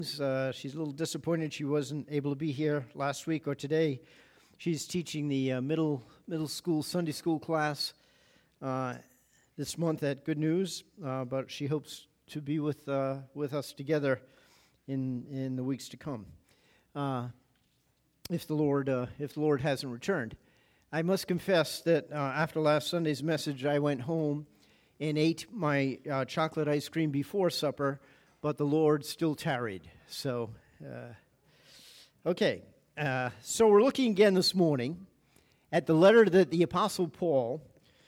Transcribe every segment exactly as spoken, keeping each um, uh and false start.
Uh, she's a little disappointed she wasn't able to be here last week or today. She's teaching the uh, middle middle school Sunday school class uh, this month at Good News, uh, but she hopes to be with uh, with us together in in the weeks to come, uh, if the Lord uh, if the Lord hasn't returned. I must confess that uh, after last Sunday's message, I went home and ate my uh, chocolate ice cream before supper, but the Lord still tarried. So, uh, okay. Uh, so we're looking again this morning at the letter that the Apostle Paul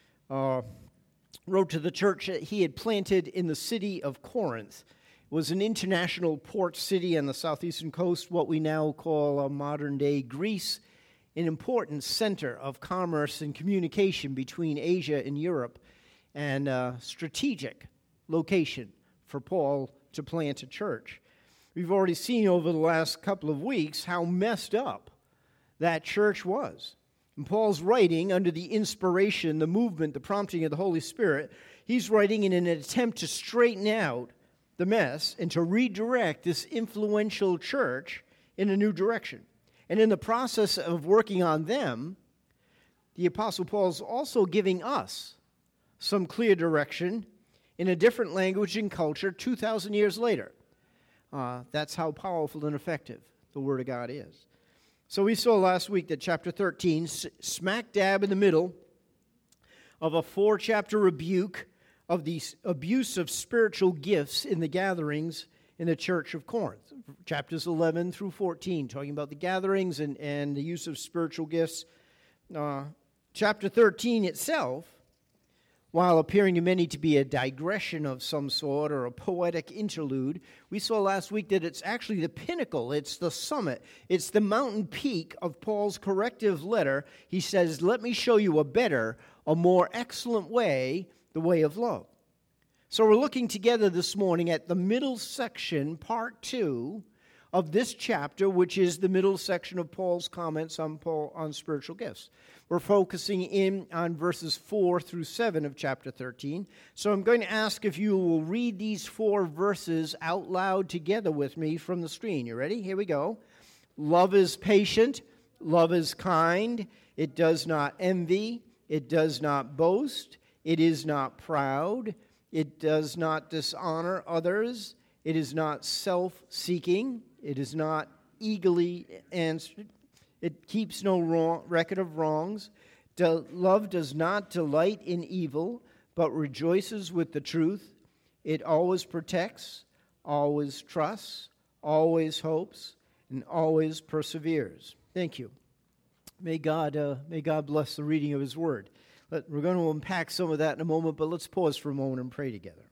uh, wrote to the church that he had planted in the city of Corinth. It was an international port city on the southeastern coast, what we now call uh, modern-day Greece, an important center of commerce and communication between Asia and Europe, and a strategic location for Paul to plant a church. We've already seen over the last couple of weeks how messed up that church was. And Paul's writing under the inspiration, the movement, the prompting of the Holy Spirit. He's writing in an attempt to straighten out the mess and to redirect this influential church in a new direction. And in the process of working on them, the Apostle Paul's also giving us some clear direction in a different language and culture two thousand years later. Uh, that's how powerful and effective the Word of God is. So we saw last week that chapter thirteen, s- smack dab in the middle of a four-chapter rebuke of the abuse of spiritual gifts in the gatherings in the church of Corinth. Chapters eleven through fourteen, talking about the gatherings and, and the use of spiritual gifts. Uh, chapter thirteen itself, while appearing to many to be a digression of some sort or a poetic interlude, we saw last week that it's actually the pinnacle, it's the summit, it's the mountain peak of Paul's corrective letter. He says, let me show you a better, a more excellent way, the way of love. So we're looking together this morning at the middle section, part two, of this chapter, which is the middle section of Paul's comments on Paul on spiritual gifts. We're focusing in on verses four through seven of chapter thirteen. So I'm going to ask if you will read these four verses out loud together with me from the screen. You ready? Here we go. Love is patient. Love is kind. It does not envy. It does not boast. It is not proud. It does not dishonor others. It is not self-seeking. It is not eagerly answered. It keeps no wrong, record of wrongs. Do, love does not delight in evil, but rejoices with the truth. It always protects, always trusts, always hopes, and always perseveres. Thank you. May God, uh, may God bless the reading of His Word. Let, we're going to unpack some of that in a moment, but let's pause for a moment and pray together.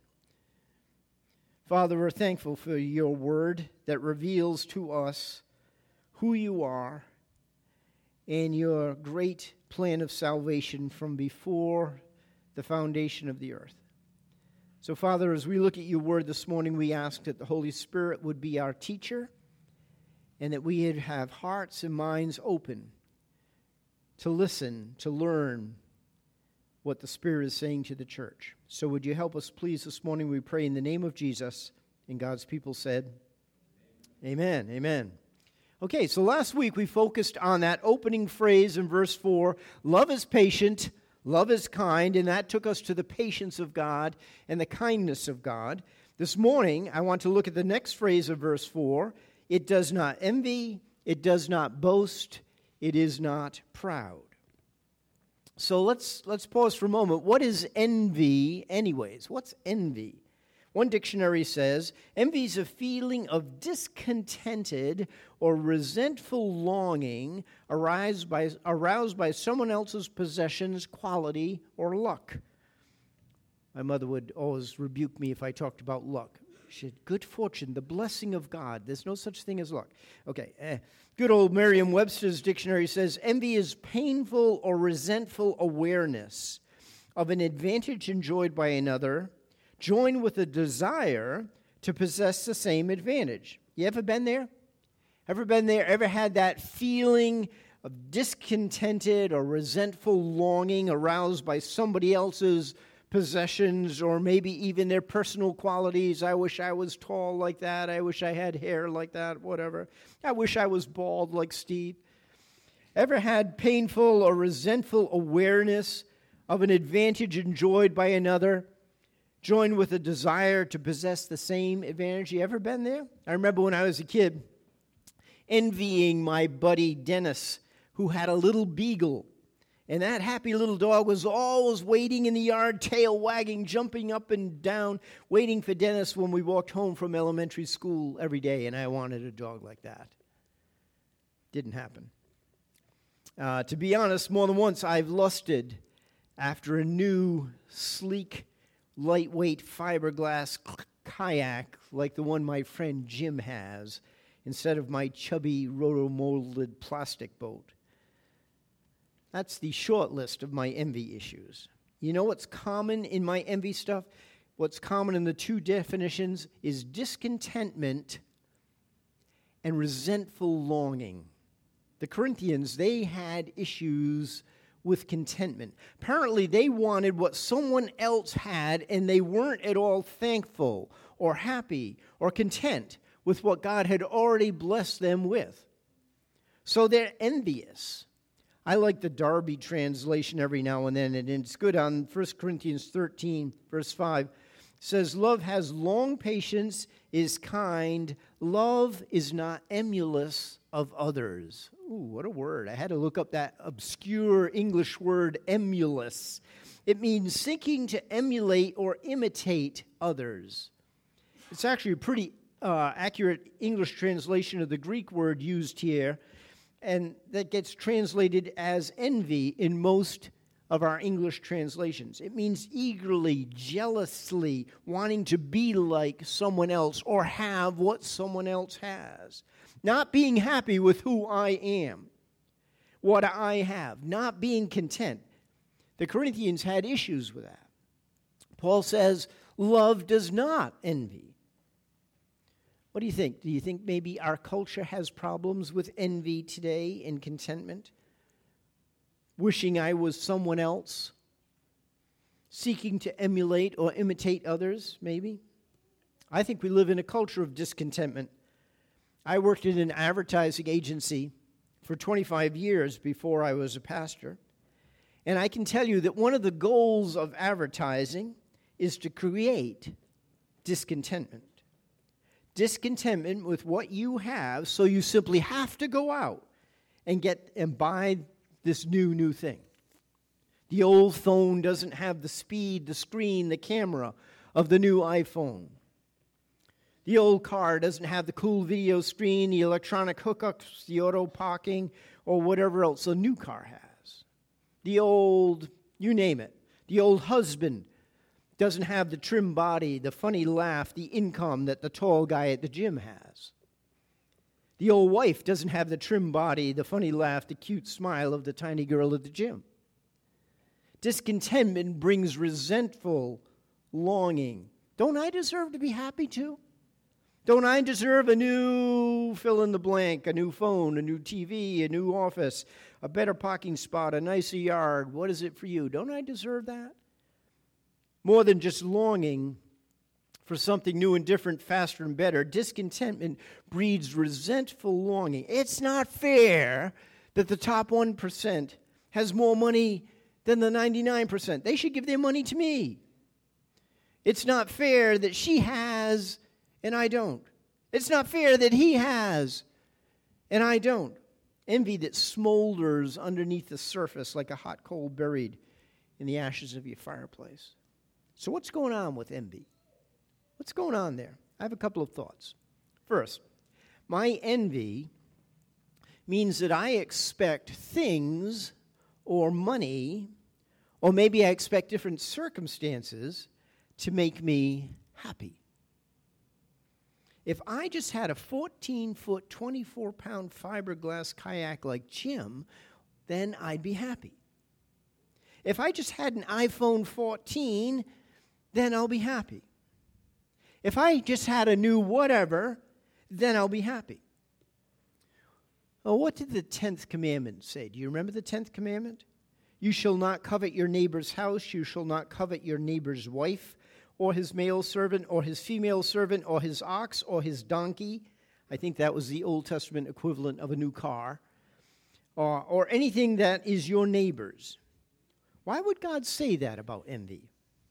Father, we're thankful for your Word that reveals to us who you are and your great plan of salvation from before the foundation of the earth. So, Father, as we look at your word this morning, we ask that the Holy Spirit would be our teacher and that we would have hearts and minds open to listen, to learn what the Spirit is saying to the church. So would you help us, please, this morning? We pray in the name of Jesus, and God's people said, Amen, amen. Okay, so last week we focused on that opening phrase in verse four, love is patient, love is kind, and that took us to the patience of God and the kindness of God. This morning, I want to look at the next phrase of verse four, it does not envy, it does not boast, it is not proud. So let's let's pause for a moment. What is envy anyways? What's envy? One dictionary says, envy is a feeling of discontented or resentful longing aroused by, aroused by someone else's possessions, quality, or luck. My mother would always rebuke me if I talked about luck. She said, good fortune, the blessing of God. There's no such thing as luck. Okay, eh. Good old Merriam-Webster's dictionary says, envy is painful or resentful awareness of an advantage enjoyed by another, joined with a desire to possess the same advantage. You ever been there? Ever been there? Ever had that feeling of discontented or resentful longing aroused by somebody else's possessions or maybe even their personal qualities. I wish I was tall like that. I wish I had hair like that, whatever. I wish I was bald like Steve. Ever had painful or resentful awareness of an advantage enjoyed by another, joined with a desire to possess the same advantage? You ever been there? I remember when I was a kid, envying my buddy Dennis, who had a little beagle. And that happy little dog was always waiting in the yard, tail wagging, jumping up and down, waiting for Dennis when we walked home from elementary school every day. And I wanted a dog like that. Didn't happen. Uh, to be honest, more than once I've lusted after a new, sleek, lightweight fiberglass kayak like the one my friend Jim has, instead of my chubby, roto-molded plastic boat. That's the short list of my envy issues. You know what's common in my envy stuff? What's common in the two definitions is discontentment and resentful longing. The Corinthians, they had issues with contentment. Apparently, they wanted what someone else had, and they weren't at all thankful or happy or content with what God had already blessed them with. So they're envious. I like the Darby translation every now and then, and it's good on First Corinthians thirteen, verse five. It says, love has long patience, is kind. Love is not emulous of others. Ooh, what a word. I had to look up that obscure English word, emulous. It means seeking to emulate or imitate others. It's actually a pretty uh, accurate English translation of the Greek word used here, and that gets translated as envy in most of our English translations. It means eagerly, jealously wanting to be like someone else or have what someone else has. Not being happy with who I am, what I have, not being content. The Corinthians had issues with that. Paul says, love does not envy. What do you think? Do you think maybe our culture has problems with envy today and contentment? Wishing I was someone else? Seeking to emulate or imitate others, maybe? I think we live in a culture of discontentment. I worked in an advertising agency for twenty-five years before I was a pastor. And I can tell you that one of the goals of advertising is to create discontentment. Discontentment with what you have, so you simply have to go out and get and buy this new, new thing. The old phone doesn't have the speed, the screen, the camera of the new iPhone. The old car doesn't have the cool video screen, the electronic hookups, the auto parking, or whatever else a new car has. The old, you name it, the old husband doesn't have the trim body, the funny laugh, the income that the tall guy at the gym has. The old wife doesn't have the trim body, the funny laugh, the cute smile of the tiny girl at the gym. Discontentment brings resentful longing. Don't I deserve to be happy too? Don't I deserve a new fill in the blank, a new phone, a new T V, a new office, a better parking spot, a nicer yard? What is it for you? Don't I deserve that? More than just longing for something new and different, faster and better, discontentment breeds resentful longing. It's not fair that the top one percent has more money than the ninety-nine percent. They should give their money to me. It's not fair that she has and I don't. It's not fair that he has and I don't. Envy that smolders underneath the surface like a hot coal buried in the ashes of your fireplace. So what's going on with envy? What's going on there? I have a couple of thoughts. First, my envy means that I expect things or money, or maybe I expect different circumstances to make me happy. If I just had a fourteen-foot, twenty-four pound fiberglass kayak like Jim, then I'd be happy. If I just had an iPhone fourteen, then I'll be happy. If I just had a new whatever, then I'll be happy. Well, what did the tenth commandment say? Do you remember the tenth commandment? You shall not covet your neighbor's house. You shall not covet your neighbor's wife, or his male servant, or his female servant, or his ox, or his donkey. I think that was the Old Testament equivalent of a new car. Or, or anything that is your neighbor's. Why would God say that about envy?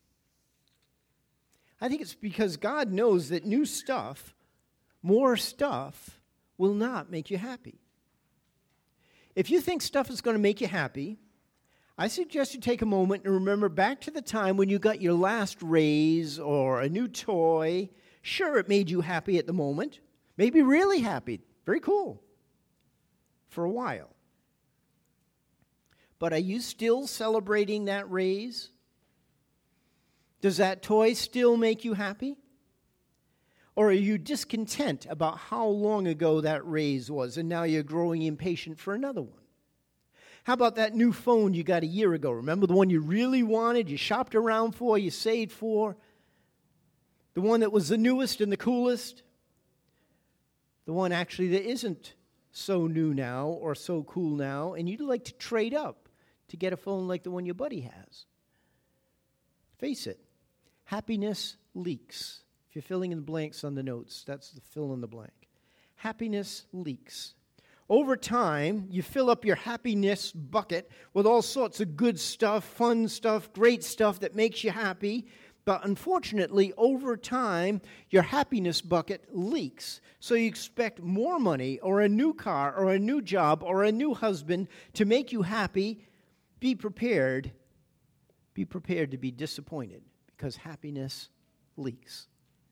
I think it's because God knows that new stuff, more stuff, will not make you happy. If you think stuff is going to make you happy, I suggest you take a moment and remember back to the time when you got your last raise or a new toy. Sure, it made you happy at the moment. Maybe really happy. Very cool. For a while. But are you still celebrating that raise? Does that toy still make you happy? Or are you discontent about how long ago that raise was and now you're growing impatient for another one? How about that new phone you got a year ago? Remember the one you really wanted, you shopped around for, you saved for? The one that was the newest and the coolest? The one actually that isn't so new now or so cool now, and you'd like to trade up to get a phone like the one your buddy has. Face it, happiness leaks. If you're filling in the blanks on the notes, that's the fill in the blank. Happiness leaks. Over time, you fill up your happiness bucket with all sorts of good stuff, fun stuff, great stuff that makes you happy. But unfortunately, over time, your happiness bucket leaks. So you expect more money or a new car or a new job or a new husband to make you happy. Be prepared. Be prepared to be disappointed because happiness leaks.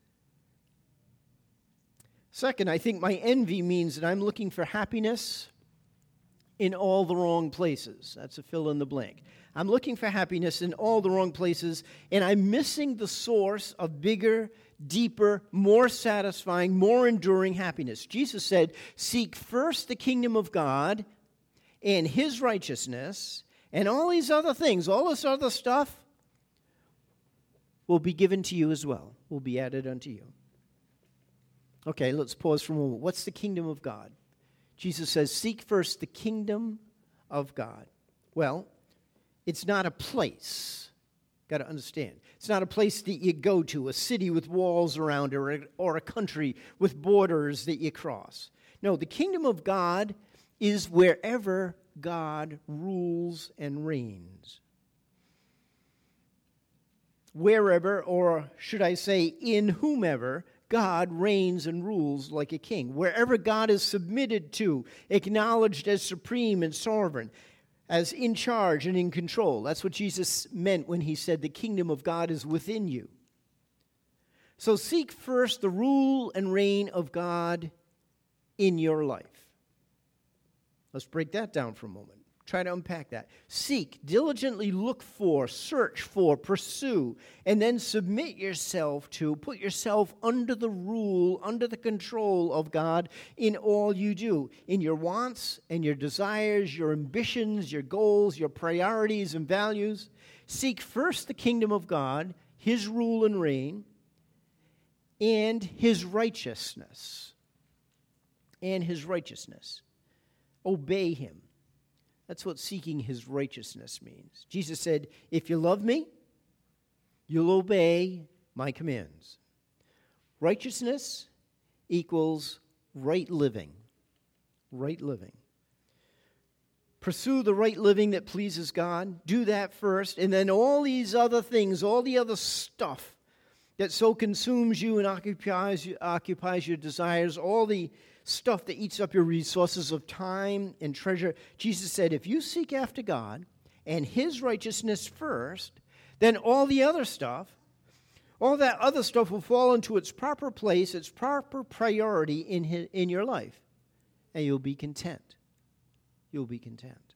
Second, I think my envy means that I'm looking for happiness in all the wrong places. That's a fill in the blank. I'm looking for happiness in all the wrong places, and I'm missing the source of bigger, deeper, more satisfying, more enduring happiness. Jesus said, seek first the kingdom of God and his righteousness, and all these other things, all this other stuff will be given to you as well, will be added unto you. Okay, let's pause for a moment. What's the kingdom of God? Jesus says, seek first the kingdom of God. Well, it's not a place. Got to understand. It's not a place that you go to, a city with walls around it, or a, or a country with borders that you cross. No, the kingdom of God is wherever God rules and reigns. Wherever, or should I say, in whomever, God reigns and rules like a king. Wherever God is submitted to, acknowledged as supreme and sovereign, as in charge and in control. That's what Jesus meant when he said the kingdom of God is within you. So seek first the rule and reign of God in your life. Let's break that down for a moment. Try to unpack that. Seek, diligently look for, search for, pursue, and then submit yourself to, put yourself under the rule, under the control of God in all you do, in your wants and your desires, your ambitions, your goals, your priorities and values. Seek first the kingdom of God, his rule and reign, and his righteousness. And his righteousness. Obey him. That's what seeking his righteousness means. Jesus said, if you love me, you'll obey my commands. Righteousness equals right living. Right living. Pursue the right living that pleases God. Do that first. And then all these other things, all the other stuff that so consumes you and occupies, occupies your desires, all the stuff that eats up your resources of time and treasure. Jesus said, if you seek after God and his righteousness first, then all the other stuff, all that other stuff will fall into its proper place, its proper priority in his, in your life. And you'll be content. You'll be content.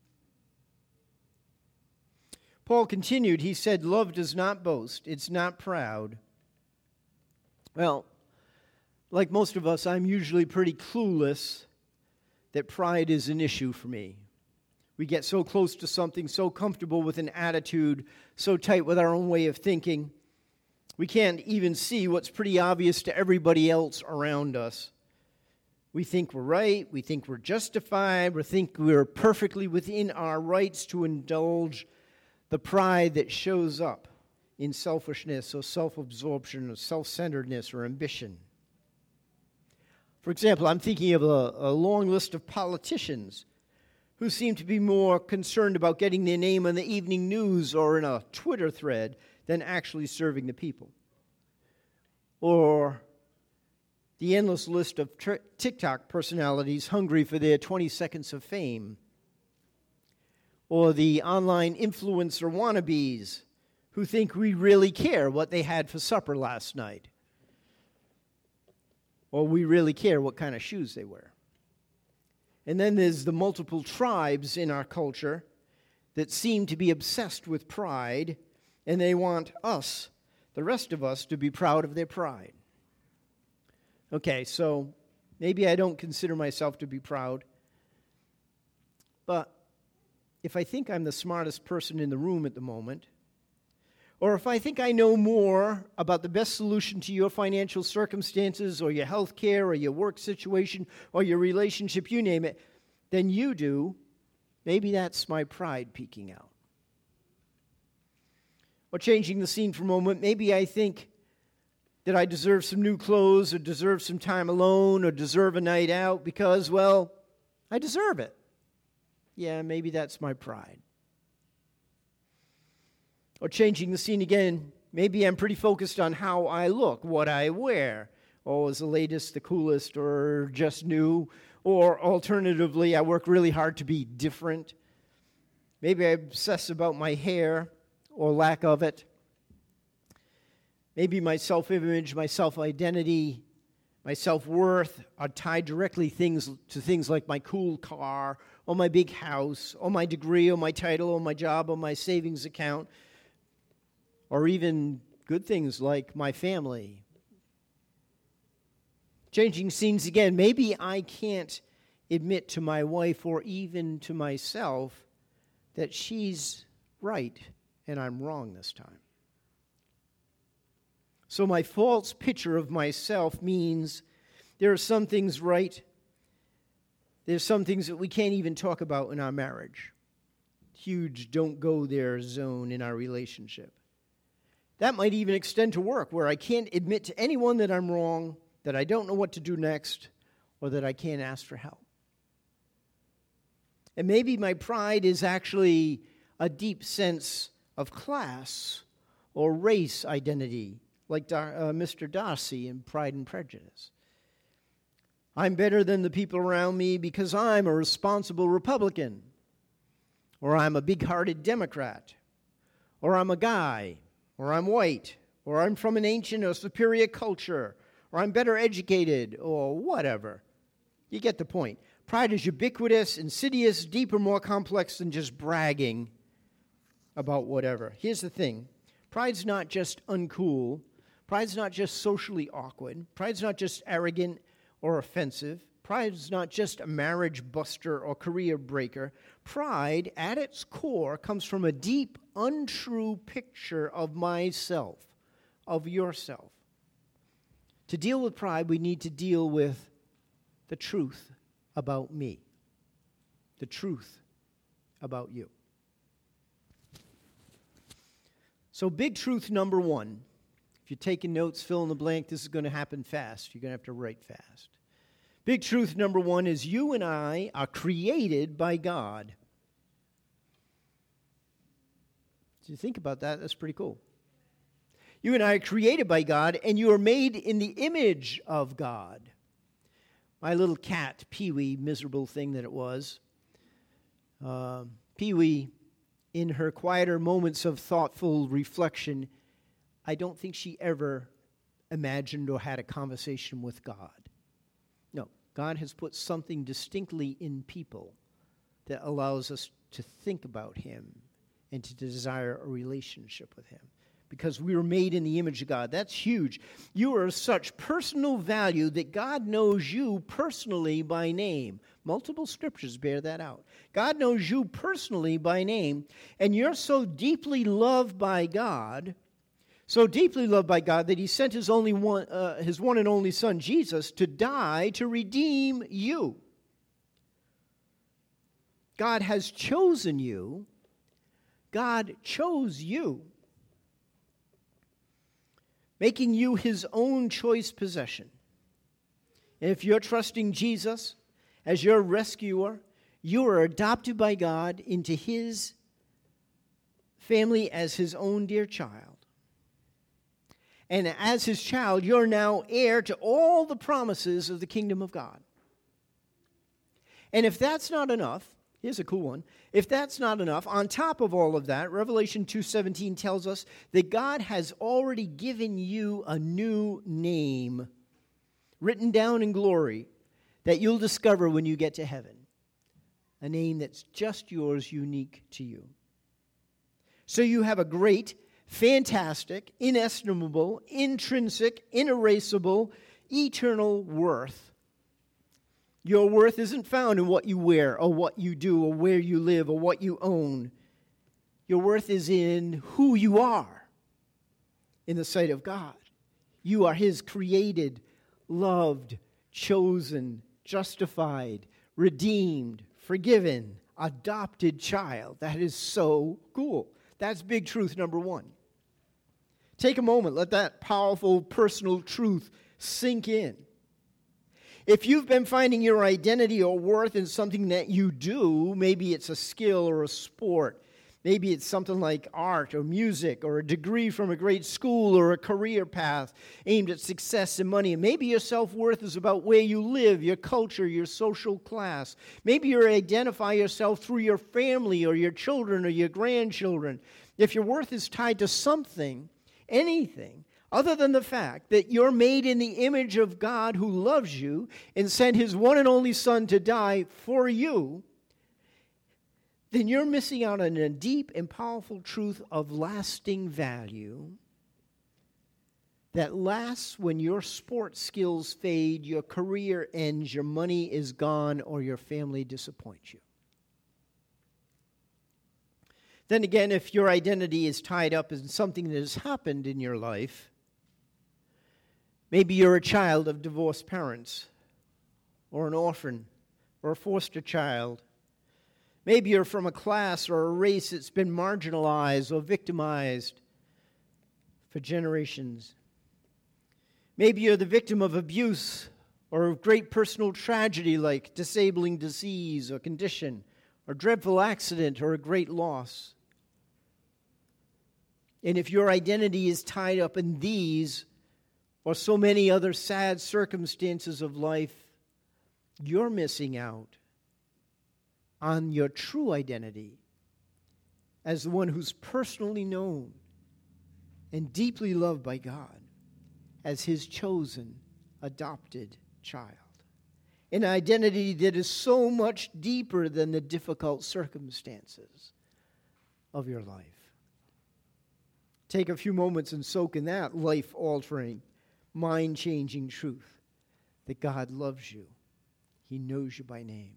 Paul continued, he said, love does not boast. It's not proud. Well, like most of us, I'm usually pretty clueless that pride is an issue for me. We get so close to something, so comfortable with an attitude, so tight with our own way of thinking, we can't even see what's pretty obvious to everybody else around us. We think we're right, we think we're justified, we think we're perfectly within our rights to indulge the pride that shows up in selfishness or self-absorption or self-centeredness or ambition. For example, I'm thinking of a, a long list of politicians who seem to be more concerned about getting their name on the evening news or in a Twitter thread than actually serving the people. Or the endless list of tr- TikTok personalities hungry for their twenty seconds of fame. Or the online influencer wannabes who think we really care what they had for supper last night. Or we really care what kind of shoes they wear. And then there's the multiple tribes in our culture that seem to be obsessed with pride, and they want us, the rest of us, to be proud of their pride. Okay, so maybe I don't consider myself to be proud, but if I think I'm the smartest person in the room at the moment, or if I think I know more about the best solution to your financial circumstances or your health care or your work situation or your relationship, you name it, than you do, maybe that's my pride peeking out. Or changing the scene for a moment, maybe I think that I deserve some new clothes or deserve some time alone or deserve a night out because, well, I deserve it. Yeah, maybe that's my pride. Or changing the scene again, maybe I'm pretty focused on how I look, what I wear. Oh, is the latest, the coolest, or just new? Or alternatively, I work really hard to be different. Maybe I obsess about my hair or lack of it. Maybe my self-image, my self-identity, my self-worth are tied directly things to things like my cool car, or my big house, or my degree, or my title, or my job, or my savings account, or even good things like my family. Changing scenes again, maybe I can't admit to my wife or even to myself that she's right and I'm wrong this time. So my false picture of myself means there are some things right. There's some things that we can't even talk about in our marriage. Huge don't go there zone in our relationship. That might even extend to work, where I can't admit to anyone that I'm wrong, that I don't know what to do next, or that I can't ask for help. And maybe my pride is actually a deep sense of class or race identity, like uh, Mister Darcy in Pride and Prejudice. I'm better than the people around me because I'm a responsible Republican, or I'm a big-hearted Democrat, or I'm a guy, or I'm white, or I'm from an ancient or superior culture, or I'm better educated, or whatever. You get the point. Pride is ubiquitous, insidious, deeper, more complex than just bragging about whatever. Here's the thing. Pride's not just uncool. Pride's not just socially awkward. Pride's not just arrogant or offensive. Pride's not just a marriage buster or career breaker. Pride, at its core, comes from a deep, untrue picture of myself, of yourself. To deal with pride, we need to deal with the truth about me, the truth about you. So big truth number one, if you're taking notes, fill in the blank, this is going to happen fast. You're going to have to write fast. Big truth number one is you and I are created by God. So you think about that, that's pretty cool. You and I are created by God, and you are made in the image of God. My little cat, Pee-wee, miserable thing that it was, uh, Pee-wee, in her quieter moments of thoughtful reflection, I don't think she ever imagined or had a conversation with God. No, God has put something distinctly in people that allows us to think about Him and to desire a relationship with Him. Because we were made in the image of God. That's huge. You are of such personal value that God knows you personally by name. Multiple scriptures bear that out. God knows you personally by name, and you're so deeply loved by God, So deeply loved by God that he sent his only one, uh, his one and only Son, Jesus, to die to redeem you. God has chosen you. God chose you, making you his own choice possession. And if you're trusting Jesus as your rescuer, you are adopted by God into his family as his own dear child. And as his child, you're now heir to all the promises of the kingdom of God. And if that's not enough, here's a cool one. If that's not enough, on top of all of that, Revelation two seventeen tells us that God has already given you a new name written down in glory that you'll discover when you get to heaven. A name that's just yours, unique to you. So you have a great, fantastic, inestimable, intrinsic, inerasable, eternal worth. Your worth isn't found in what you wear or what you do or where you live or what you own. Your worth is in who you are in the sight of God. You are his created, loved, chosen, justified, redeemed, forgiven, adopted child. That is so cool. That's big truth number one. Take a moment. Let that powerful personal truth sink in. If you've been finding your identity or worth in something that you do, maybe it's a skill or a sport, maybe it's something like art or music or a degree from a great school or a career path aimed at success and money, and maybe your self-worth is about where you live, your culture, your social class. Maybe you identify yourself through your family or your children or your grandchildren. If your worth is tied to something, anything, other than the fact that you're made in the image of God who loves you and sent his one and only Son to die for you, then you're missing out on a deep and powerful truth of lasting value that lasts when your sports skills fade, your career ends, your money is gone, or your family disappoints you. Then again, if your identity is tied up in something that has happened in your life, maybe you're a child of divorced parents, or an orphan, or a foster child. Maybe you're from a class or a race that's been marginalized or victimized for generations. Maybe you're the victim of abuse or of great personal tragedy like disabling disease or condition, or dreadful accident or a great loss. And if your identity is tied up in these or so many other sad circumstances of life, you're missing out on your true identity as the one who's personally known and deeply loved by God as his chosen, adopted child. An identity that is so much deeper than the difficult circumstances of your life. Take a few moments and soak in that life-altering, mind-changing truth that God loves you. He knows you by name.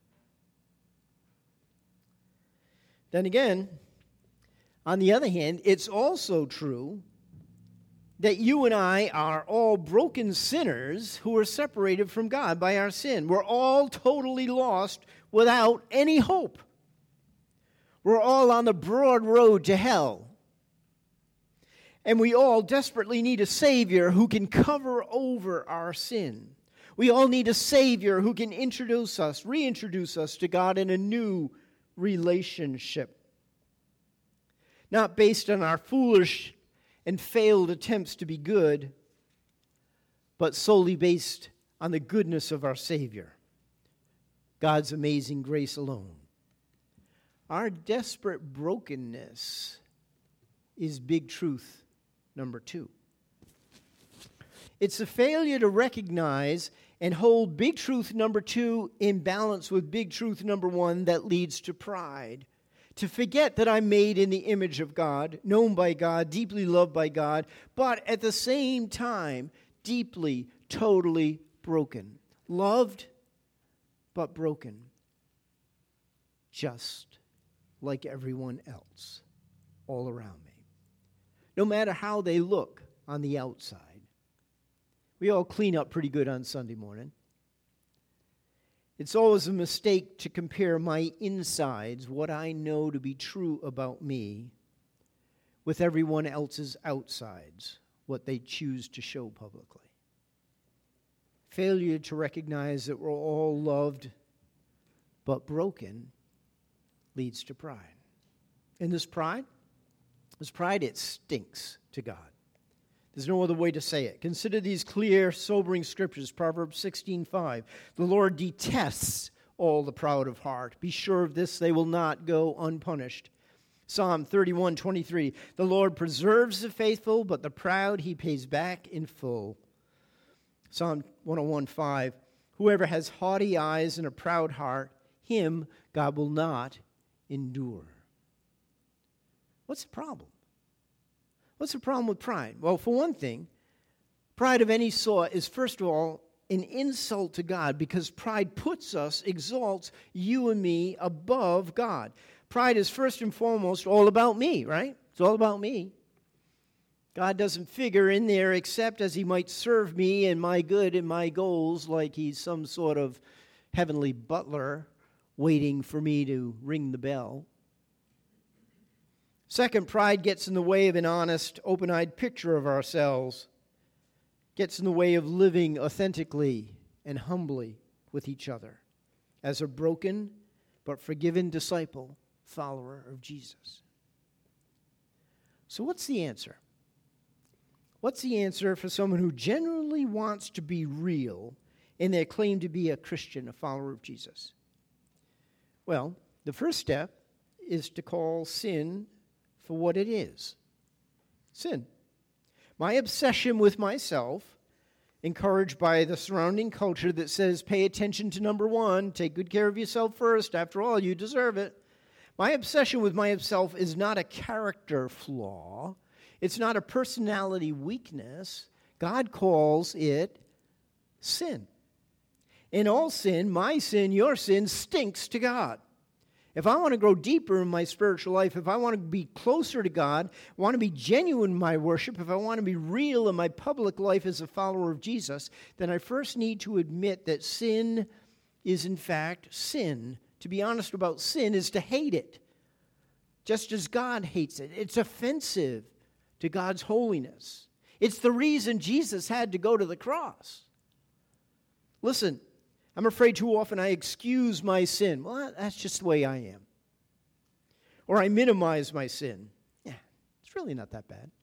Then again, on the other hand, it's also true that you and I are all broken sinners who are separated from God by our sin. We're all totally lost without any hope. We're all on the broad road to hell. And we all desperately need a Savior who can cover over our sin. We all need a Savior who can introduce us, reintroduce us to God in a new relationship. Not based on our foolish and failed attempts to be good, but solely based on the goodness of our Savior, God's amazing grace alone. Our desperate brokenness is big truth number two. It's the failure to recognize and hold big truth number two in balance with big truth number one that leads to pride. To forget that I'm made in the image of God, known by God, deeply loved by God, but at the same time, deeply, totally broken. Loved, but broken. Just like everyone else all around me. no matter how they look on the outside. We all clean up pretty good on Sunday morning. It's always a mistake to compare my insides, what I know to be true about me, with everyone else's outsides, what they choose to show publicly. Failure to recognize that we're all loved but broken leads to pride. And this pride, this pride, it stinks to God. There's no other way to say it. Consider these clear, sobering scriptures. Proverbs sixteen five. The Lord detests all the proud of heart. Be sure of this, they will not go unpunished. Psalm thirty-one twenty-three. The Lord preserves the faithful, but the proud he pays back in full. Psalm one oh one five. Whoever has haughty eyes and a proud heart, him God will not endure. What's the problem? What's the problem with pride? Well, for one thing, pride of any sort is, first of all, an insult to God, because pride puts us, exalts you and me above God. Pride is first and foremost all about me, right? It's all about me. God doesn't figure in there except as he might serve me and my good and my goals, like he's some sort of heavenly butler waiting for me to ring the bell. Second, pride gets in the way of an honest, open-eyed picture of ourselves, gets in the way of living authentically and humbly with each other as a broken but forgiven disciple, follower of Jesus. So what's the answer? What's the answer for someone who genuinely wants to be real in their claim to be a Christian, a follower of Jesus? Well, the first step is to call sin for what it is. Sin. My obsession with myself, encouraged by the surrounding culture that says, pay attention to number one, take good care of yourself first, after all, you deserve it. My obsession with myself is not a character flaw. It's not a personality weakness. God calls it sin. In all sin, my sin, your sin, stinks to God. If I want to grow deeper in my spiritual life, if I want to be closer to God, want to be genuine in my worship, if I want to be real in my public life as a follower of Jesus, then I first need to admit that sin is in fact sin. To be honest about sin is to hate it, just as God hates it. It's offensive to God's holiness. It's the reason Jesus had to go to the cross. Listen, I'm afraid too often I excuse my sin. Well, that's just the way I am. Or I minimize my sin. Yeah, it's really not that bad.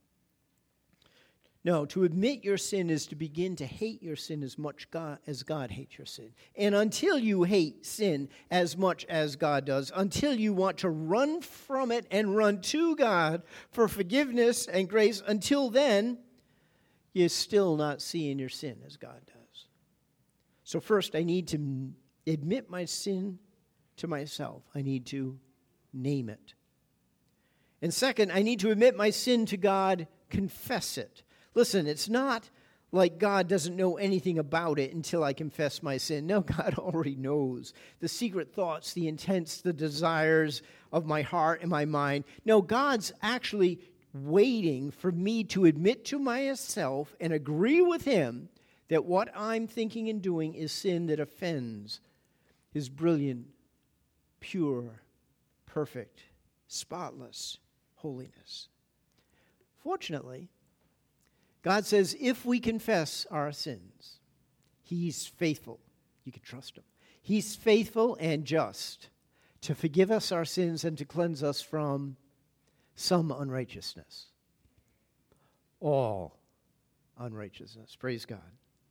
No, to admit your sin is to begin to hate your sin as much God, as God hates your sin. And until you hate sin as much as God does, until you want to run from it and run to God for forgiveness and grace, until then, you're still not seeing your sin as God does. So first, I need to admit my sin to myself. I need to name it. And second, I need to admit my sin to God, confess it. Listen, it's not like God doesn't know anything about it until I confess my sin. No, God already knows the secret thoughts, the intents, the desires of my heart and my mind. No, God's actually waiting for me to admit to myself and agree with him that what I'm thinking and doing is sin that offends his brilliant, pure, perfect, spotless holiness. Fortunately, God says if we confess our sins, he's faithful. You can trust him. He's faithful and just to forgive us our sins and to cleanse us from some unrighteousness. All unrighteousness. Praise God.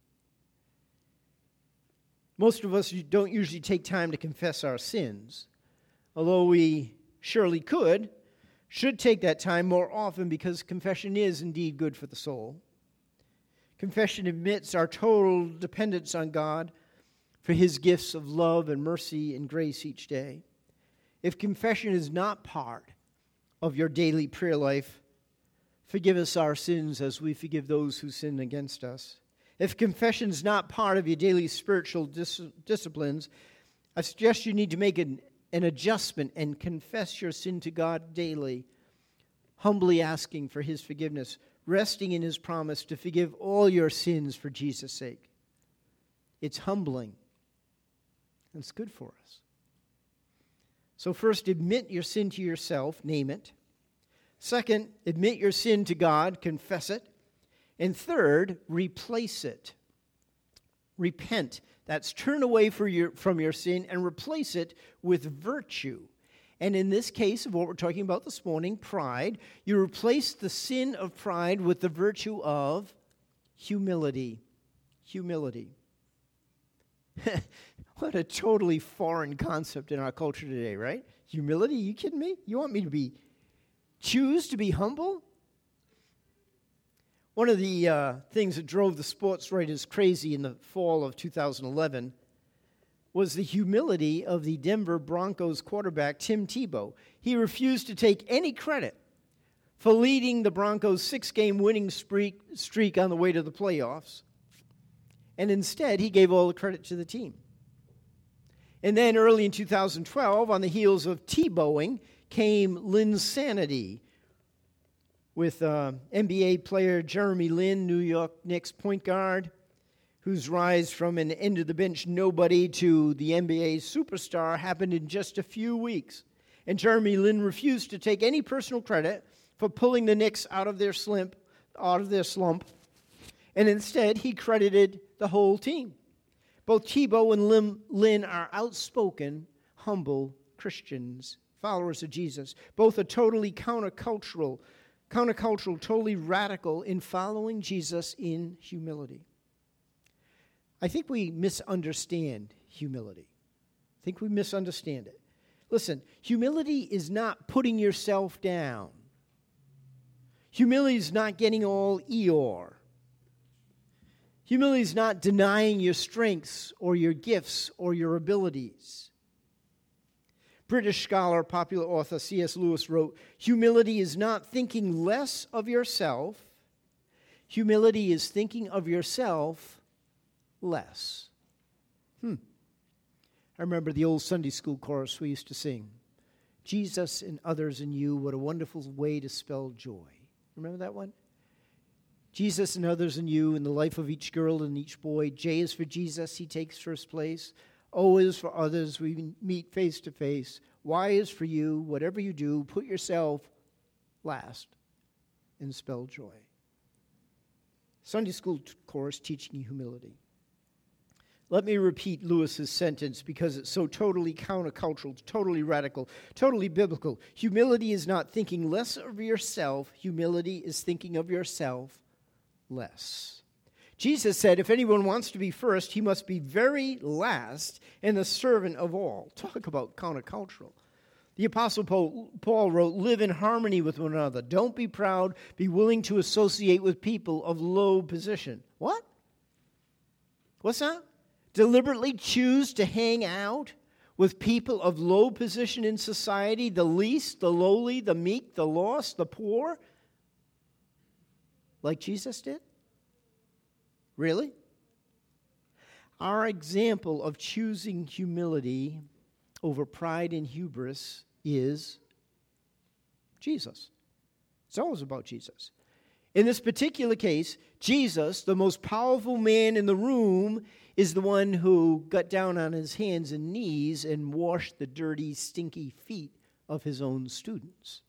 Most of us don't usually take time to confess our sins, although we surely could, should take that time more often because confession is indeed good for the soul. Confession admits our total dependence on God for his gifts of love and mercy and grace each day. If confession is not part of your daily prayer life, forgive us our sins as we forgive those who sin against us. If confession is not part of your daily spiritual dis- disciplines, I suggest you need to make an, an adjustment and confess your sin to God daily, humbly asking for his forgiveness, resting in his promise to forgive all your sins for Jesus' sake. It's humbling. And it's good for us. So first, admit your sin to yourself, name it. Second, admit your sin to God, confess it. And third, replace it. Repent. That's turn away for your, from your sin and replace it with virtue. And in this case of what we're talking about this morning, pride, you replace the sin of pride with the virtue of humility. Humility. What a totally foreign concept in our culture today, right? Humility? You kidding me? You want me to be, choose to be humble? One of the uh, things that drove the sports writers crazy in the fall of two thousand eleven was the humility of the Denver Broncos quarterback, Tim Tebow. He refused to take any credit for leading the Broncos' six-game winning streak, streak on the way to the playoffs, and instead he gave all the credit to the team. And then early in two thousand twelve, on the heels of Tebowing, came Linsanity, with uh, N B A player Jeremy Lin, New York Knicks point guard, whose rise from an end-of-the-bench nobody to the N B A superstar happened in just a few weeks. And Jeremy Lin refused to take any personal credit for pulling the Knicks out of their slump, out of their slump, and instead he credited the whole team. Both Tebow and Lin, Lin are outspoken, humble Christians, followers of Jesus. Both are totally countercultural, countercultural, totally radical in following Jesus in humility. I think we misunderstand humility. I think we misunderstand it. Listen, humility is not putting yourself down. Humility is not getting all Eeyore. Humility is not denying your strengths or your gifts or your abilities. British scholar, popular author C S Lewis wrote, "Humility is not thinking less of yourself. Humility is thinking of yourself less." Hmm. I remember the old Sunday school chorus we used to sing. Jesus and others in you, what a wonderful way to spell joy. Remember that one? Jesus and others in you, in the life of each girl and each boy. J is for Jesus, he takes first place. O is for others, we meet face to face. Y is for you, whatever you do, put yourself last and spell joy. Sunday school t- course teaching you humility. Let me repeat Lewis's sentence because it's so totally countercultural, totally radical, totally biblical. Humility is not thinking less of yourself. Humility is thinking of yourself less. Jesus said, if anyone wants to be first, he must be very last and the servant of all. Talk about countercultural. The Apostle Paul wrote, live in harmony with one another. Don't be proud. Be willing to associate with people of low position. What? What's that? Deliberately choose to hang out with people of low position in society, the least, the lowly, the meek, the lost, the poor, like Jesus did? Really? Our example of choosing humility over pride and hubris is Jesus. It's always about Jesus. In this particular case, Jesus, the most powerful man in the room, is the one who got down on his hands and knees and washed the dirty, stinky feet of his own students.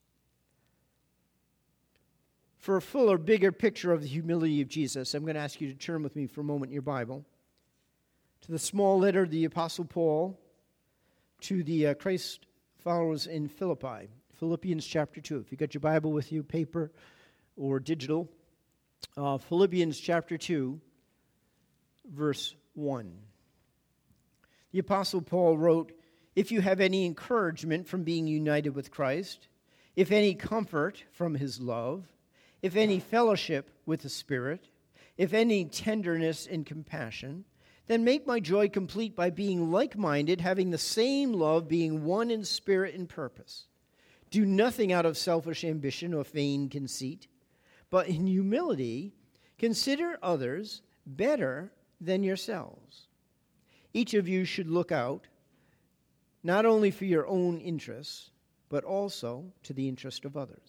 For a fuller, bigger picture of the humility of Jesus, I'm going to ask you to turn with me for a moment in your Bible to the small letter of the Apostle Paul to the uh, Christ followers in Philippi, Philippians chapter two. If you got your Bible with you, paper or digital, uh, Philippians chapter two, verse one. The Apostle Paul wrote, if you have any encouragement from being united with Christ, if any comfort from his love, if any fellowship with the Spirit, if any tenderness and compassion, then make my joy complete by being like-minded, having the same love, being one in spirit and purpose. Do nothing out of selfish ambition or vain conceit, but in humility consider others better than yourselves. Each of you should look out not only for your own interests, but also to the interest of others.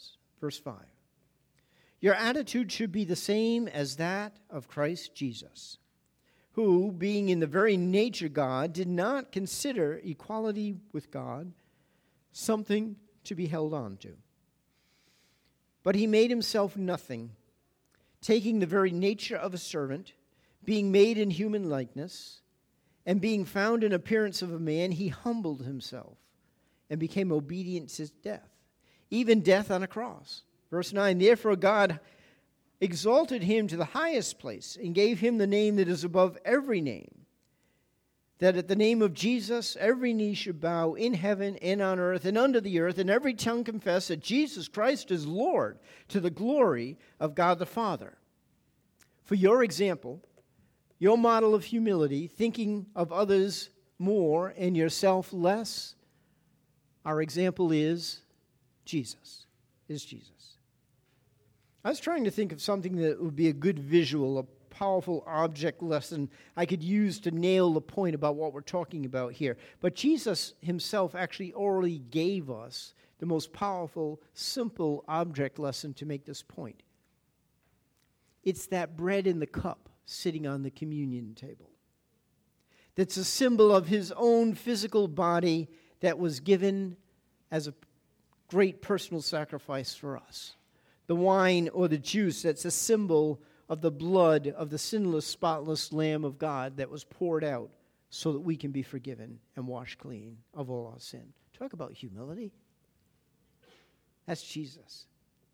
Verse five. Your attitude should be the same as that of Christ Jesus, who, being in the very nature God, did not consider equality with God something to be held on to. But he made himself nothing, taking the very nature of a servant, being made in human likeness, and being found in appearance of a man, he humbled himself and became obedient to death, even death on a cross. Verse nine, therefore God exalted him to the highest place and gave him the name that is above every name, that at the name of Jesus every knee should bow in heaven and on earth and under the earth, and every tongue confess that Jesus Christ is Lord, to the glory of God the Father. For your example, your model of humility, thinking of others more and yourself less, our example is Jesus, is Jesus. I was trying to think of something that would be a good visual, a powerful object lesson I could use to nail the point about what we're talking about here. But Jesus himself actually already gave us the most powerful, simple object lesson to make this point. It's that bread in the cup sitting on the communion table. That's a symbol of his own physical body that was given as a great personal sacrifice for us. The wine or the juice, that's a symbol of the blood of the sinless, spotless Lamb of God that was poured out so that we can be forgiven and washed clean of all our sin. Talk about humility. That's Jesus.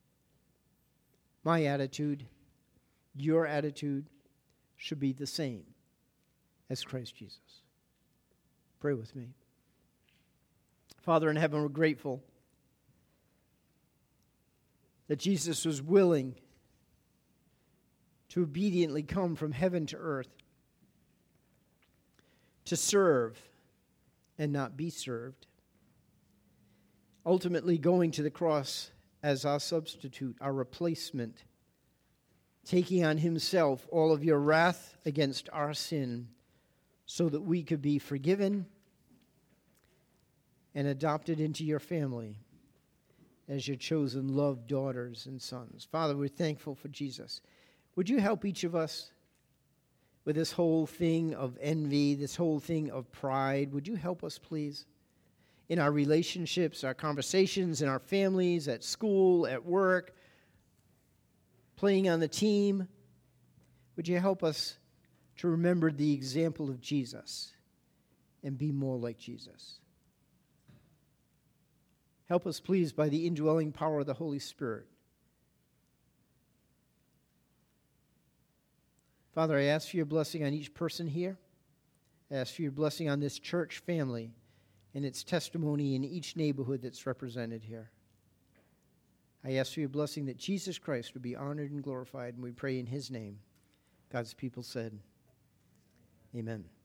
My attitude, your attitude, should be the same as Christ Jesus. Pray with me. Father in heaven, we're grateful that Jesus was willing to obediently come from heaven to earth, to serve and not be served, ultimately going to the cross as our substitute, our replacement, taking on himself all of your wrath against our sin so that we could be forgiven and adopted into your family as your chosen loved daughters and sons. Father, we're thankful for Jesus. Would you help each of us with this whole thing of envy, this whole thing of pride? Would you help us, please, in our relationships, our conversations, in our families, at school, at work, playing on the team? Would you help us to remember the example of Jesus and be more like Jesus? Help us, please, by the indwelling power of the Holy Spirit. Father, I ask for your blessing on each person here. I ask for your blessing on this church family and its testimony in each neighborhood that's represented here. I ask for your blessing that Jesus Christ would be honored and glorified, and we pray in his name. God's people said, amen.